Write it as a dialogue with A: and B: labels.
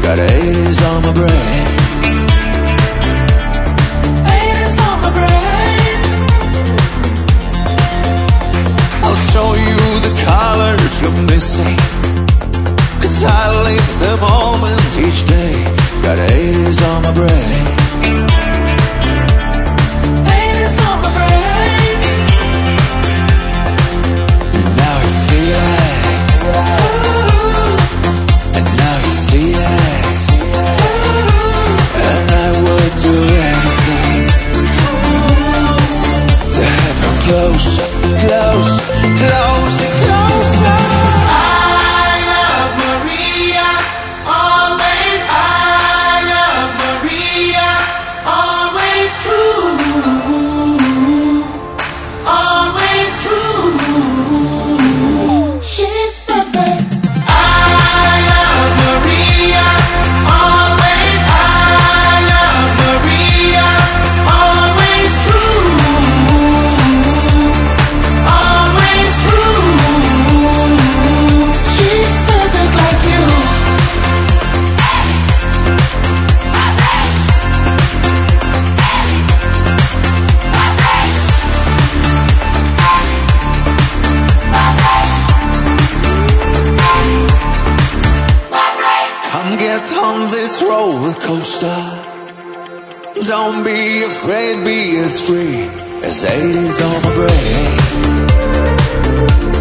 A: Got 80s on my brain. 80s on my brain. I'll show you the colors you're missing, 'cause I live the moment each day. Got 80s on my brain. 80s on my brain. And now you feel it. And now you see it. And I would do anything to have you closer, closer, closer, closer. Get on this roller coaster. Don't be afraid, be as free as 80s on my brain.